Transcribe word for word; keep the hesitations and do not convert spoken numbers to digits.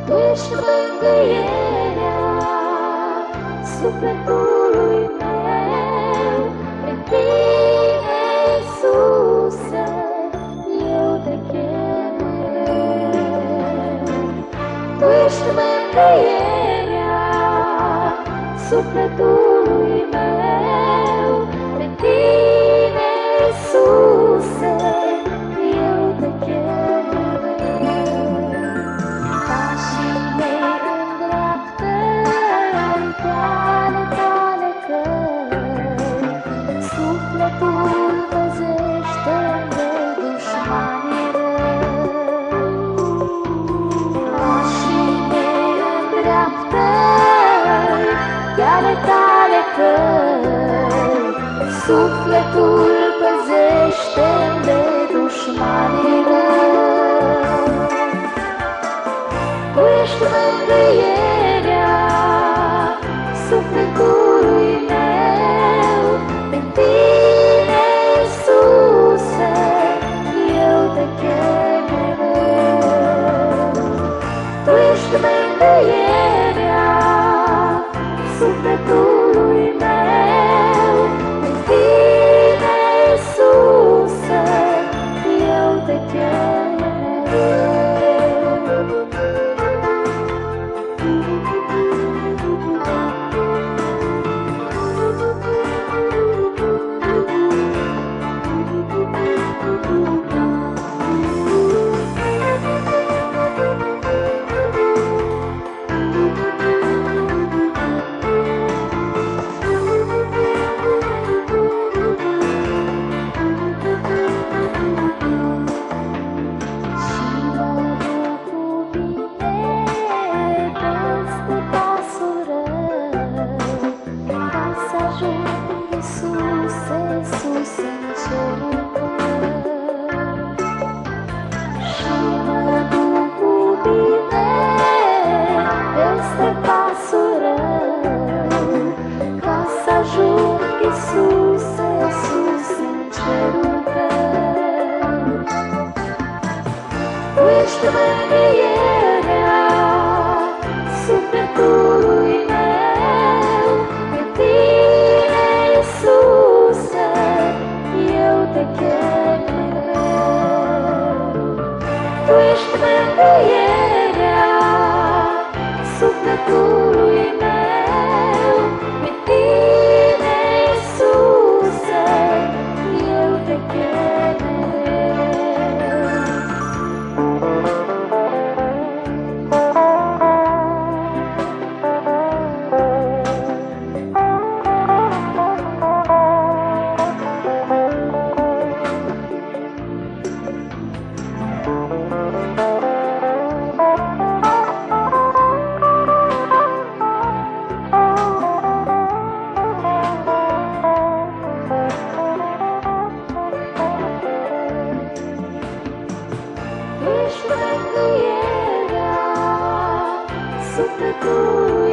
Tu ești mângâierea sufletului meu. Prin tine, Iisuse, eu te chem eu. Tu ești mângâierea sufletului meu. Prin tine, Iisuse, eu te chem eu. Pașii mei îndreaptă-i pe ale tale căi, sufletul păzește-mi de dușmanii răi. Pașii mei îndreaptă-i pe ale tale căi, sufletul păzește-mi de dușmanii răi. Tu ești mângâierea sufletului meu. Prin tine, Iisuse, eu te chem mereu. Tu ești mângâierea sufletului meu. Prin tine, Iisuse, eu te chem mereu. Tu ești mângâierea sufletului meu. Pe tine, Iisuse, eu te chem mereu. Tu ești mângâierea sufletului meu. Pe tine, Iisuse, eu te chem mereu. Ești mângâierea sufletului